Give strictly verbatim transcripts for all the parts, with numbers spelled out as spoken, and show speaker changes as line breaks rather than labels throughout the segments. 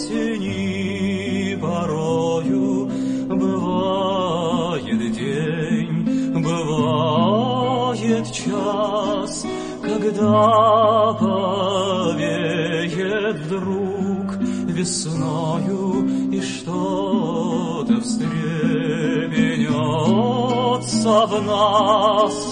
осени порою бывает день, бывает час, когда повеет вдруг весною, и что-то встрепенется в нас.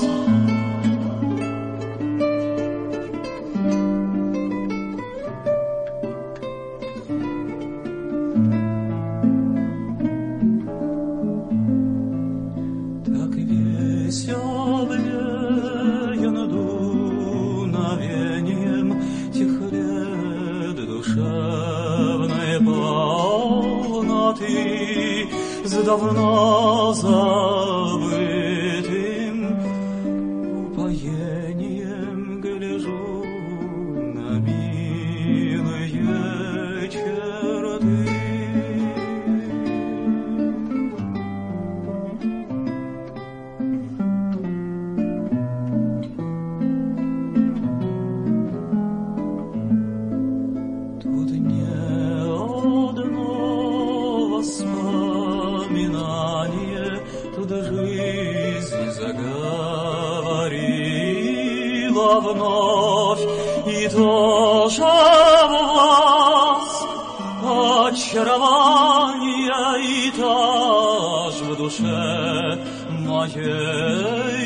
Так веселее дуновением тихлет душевной полноты с давно забытым упоением гляжу на милые черты. Тут не одно воспоминание, тут жизнь заговорила вновь, и тоже в вас очарование, и та ж в душе моей